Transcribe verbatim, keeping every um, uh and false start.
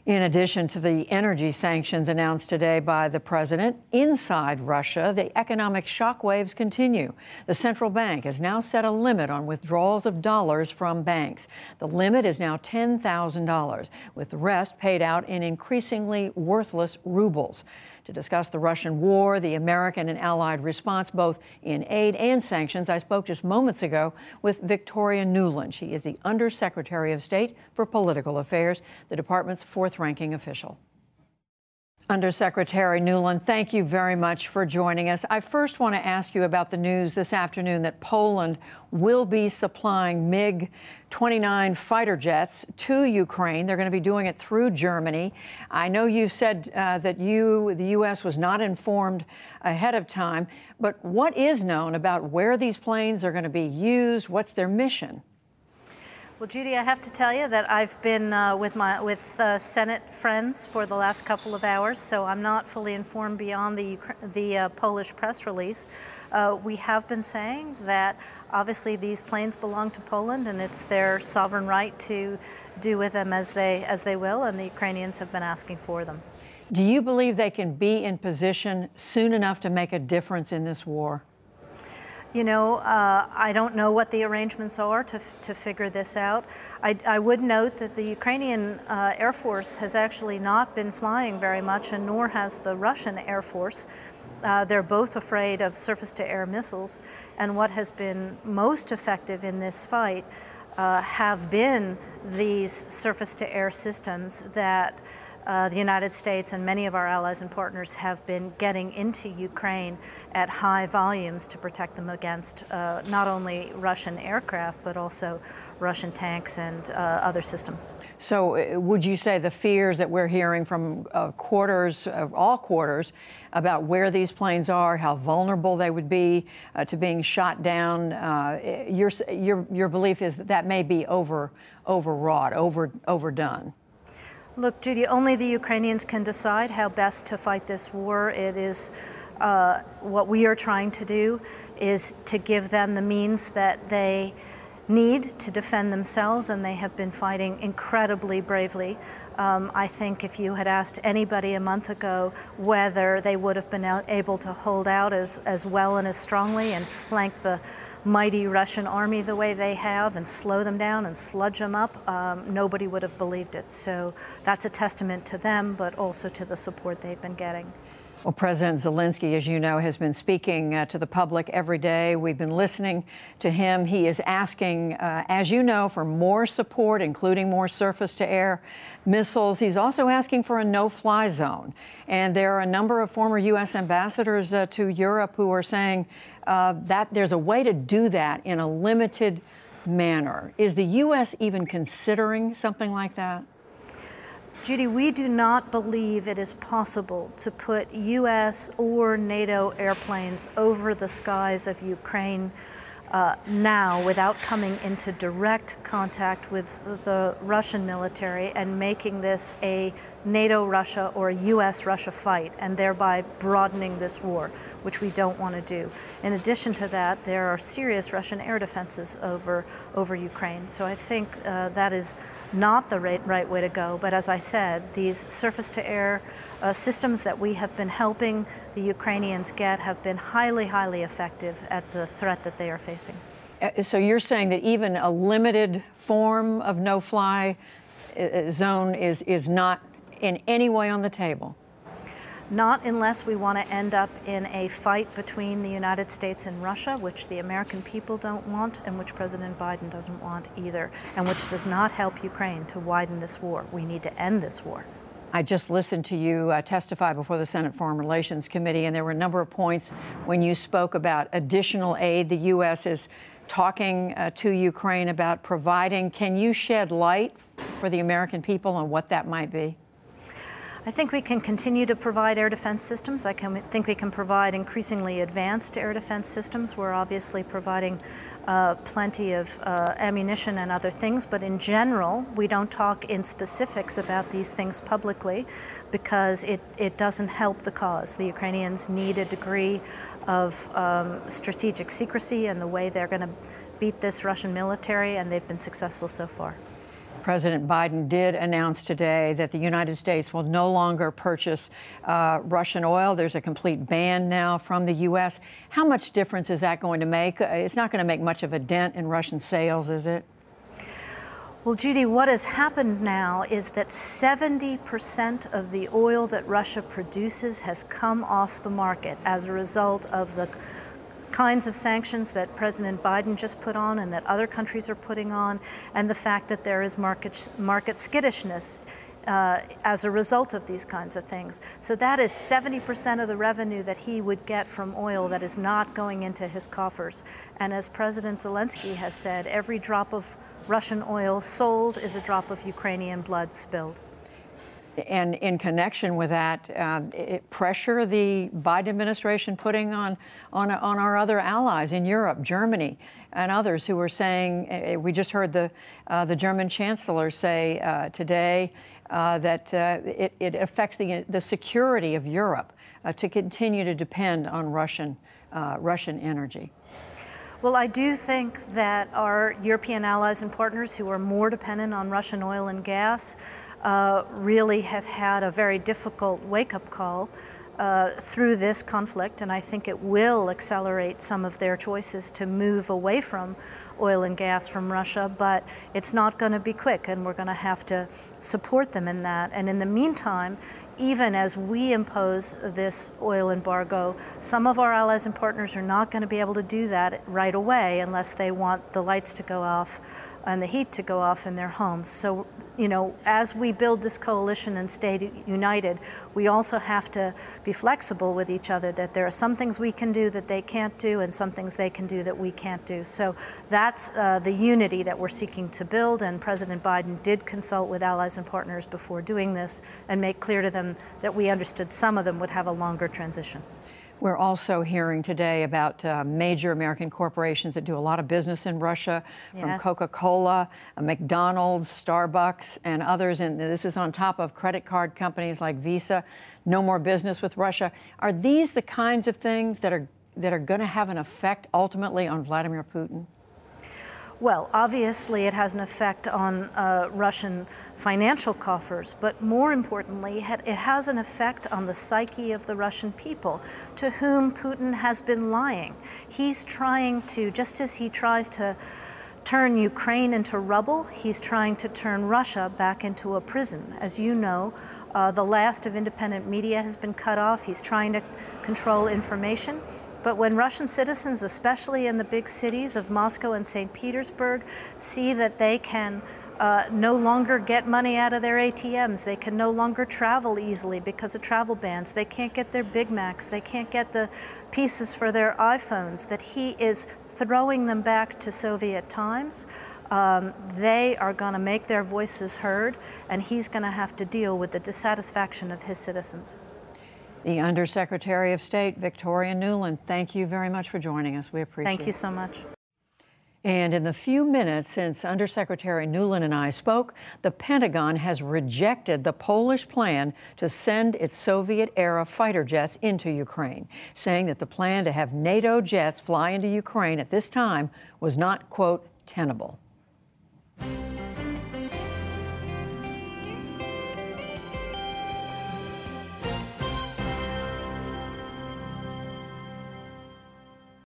In addition to the energy sanctions announced today by the president, inside Russia, the economic shockwaves continue. The central bank has now set a limit on withdrawals of dollars from banks. The limit is now ten thousand dollars, with the rest paid out in increasingly worthless rubles. To discuss the Russian war, the American and allied response, both in aid and sanctions, I spoke just moments ago with Victoria Nuland. She is the Undersecretary of State for Political Affairs, the department's fourth-ranking official. Undersecretary Nuland, thank you very much for joining us. I first want to ask you about the news this afternoon that Poland will be supplying MiG twenty-nine fighter jets to Ukraine. They're going to be doing it through Germany. I know you said uh, that you, the U S, was not informed ahead of time, but what is known about where these planes are going to be used? What's their mission? Well, Judy, I have to tell you that I've been uh, with my with uh, Senate friends for the last couple of hours, so I'm not fully informed beyond the the uh, Polish press release. Uh, we have been saying that obviously these planes belong to Poland, and it's their sovereign right to do with them as they as they will, and the Ukrainians have been asking for them. Do you believe they can be in position soon enough to make a difference in this war? You know, uh, I don't know what the arrangements are to, to figure this out. I, I would note that the Ukrainian uh, Air Force has actually not been flying very much, and nor has the Russian Air Force. Uh, they're both afraid of surface-to-air missiles, and what has been most effective in this fight uh, have been these surface-to-air systems that Uh, the United States and many of our allies and partners have been getting into Ukraine at high volumes to protect them against uh, not only Russian aircraft, but also Russian tanks and uh, other systems. So uh, would you say the fears that we're hearing from uh, quarters, of all quarters, about where these planes are, how vulnerable they would be uh, to being shot down, uh, your, your, your belief is that that may be over, overwrought, over, overdone? Look, Judy, only the Ukrainians can decide how best to fight this war. It is uh, what we are trying to do is to give them the means that they need to defend themselves, and they have been fighting incredibly bravely. Um, I think if you had asked anybody a month ago whether they would have been able to hold out as, as well and as strongly and flank the mighty Russian army the way they have and slow them down and sludge them up, um, nobody would have believed it. So that's a testament to them, but also to the support they've been getting. Well, President Zelensky, as you know, has been speaking uh, to the public every day. We've been listening to him. He is asking, uh, as you know, for more support, including more surface-to-air missiles. He's also asking for a no-fly zone. And there are a number of former U S ambassadors uh, to Europe who are saying uh, that there's a way to do that in a limited manner. Is the U S even considering something like that? Judy, we do not believe it is possible to put U S or NATO airplanes over the skies of Ukraine uh, now without coming into direct contact with the Russian military and making this a NATO-Russia or a U S-Russia fight, and thereby broadening this war, which we don't want to do. In addition to that, there are serious Russian air defenses over, over Ukraine. So I think uh, that is not the right, right way to go. But as I said, these surface-to-air uh, systems that we have been helping the Ukrainians get have been highly, highly effective at the threat that they are facing. Uh, so you're saying that even a limited form of no-fly uh, zone is, is not in any way on the table? Not unless we want to end up in a fight between the United States and Russia, which the American people don't want and which President Biden doesn't want either, and which does not help Ukraine to widen this war. We need to end this war. I just listened to you uh, testify before the Senate Foreign Relations Committee, and there were a number of points when you spoke about additional aid the U S is talking uh, to Ukraine about providing. Can you shed light for the American people on what that might be? I think we can continue to provide air defense systems. I can, think we can provide increasingly advanced air defense systems. We're obviously providing uh, plenty of uh, ammunition and other things, but in general, we don't talk in specifics about these things publicly because it, it doesn't help the cause. The Ukrainians need a degree of um, strategic secrecy in the way they're going to beat this Russian military, and they've been successful so far. President Biden did announce today that the United States will no longer purchase uh, Russian oil. There's a complete ban now from the U S. How much difference is that going to make? It's not going to make much of a dent in Russian sales, is it? Well, Judy, what has happened now is that seventy percent of the oil that Russia produces has come off the market as a result of the kinds of sanctions that President Biden just put on and that other countries are putting on, and the fact that there is market, market skittishness uh, as a result of these kinds of things. So that is seventy percent of the revenue that he would get from oil that is not going into his coffers. And as President Zelensky has said, every drop of Russian oil sold is a drop of Ukrainian blood spilled. And in connection with that, uh, it pressure the Biden administration putting on, on on our other allies in Europe, Germany, and others who are saying, uh, we just heard the uh, the German chancellor say uh, today uh, that uh, it, it affects the the security of Europe uh, to continue to depend on Russian uh, Russian energy. Well, I do think that our European allies and partners who are more dependent on Russian oil and gas Uh, really have had a very difficult wake-up call uh, through this conflict, and I think it will accelerate some of their choices to move away from oil and gas from Russia, but it's not going to be quick, and we're going to have to support them in that. And in the meantime, even as we impose this oil embargo, some of our allies and partners are not going to be able to do that right away unless they want the lights to go off and the heat to go off in their homes. So, you know, as we build this coalition and stay united, we also have to be flexible with each other, that there are some things we can do that they can't do and some things they can do that we can't do. So that's uh, the unity that we're seeking to build, and President Biden did consult with allies and partners before doing this and make clear to them that we understood some of them would have a longer transition. We're also hearing today about uh, major American corporations that do a lot of business in Russia, from Yes. Coca-Cola, uh, McDonald's, Starbucks, and others. And this is on top of credit card companies like Visa. No more business with Russia. Are these the kinds of things that are that are going to have an effect ultimately on Vladimir Putin? Well, obviously it has an effect on uh, Russian financial coffers, but more importantly, it has an effect on the psyche of the Russian people, to whom Putin has been lying. He's trying to, just as he tries to turn Ukraine into rubble, he's trying to turn Russia back into a prison. As you know, uh, the last of independent media has been cut off. He's trying to control information. But when Russian citizens, especially in the big cities of Moscow and Saint Petersburg, see that they can uh, no longer get money out of their A T Ms, they can no longer travel easily because of travel bans, they can't get their Big Macs, they can't get the pieces for their iPhones, that he is throwing them back to Soviet times, um, they are going to make their voices heard, and he's going to have to deal with the dissatisfaction of his citizens. The Undersecretary of State, Victoria Nuland, thank you very much for joining us. We appreciate it. Thank you so much. And in the few minutes since Undersecretary Nuland and I spoke, the Pentagon has rejected the Polish plan to send its Soviet-era fighter jets into Ukraine, saying that the plan to have NATO jets fly into Ukraine at this time was not, quote, tenable.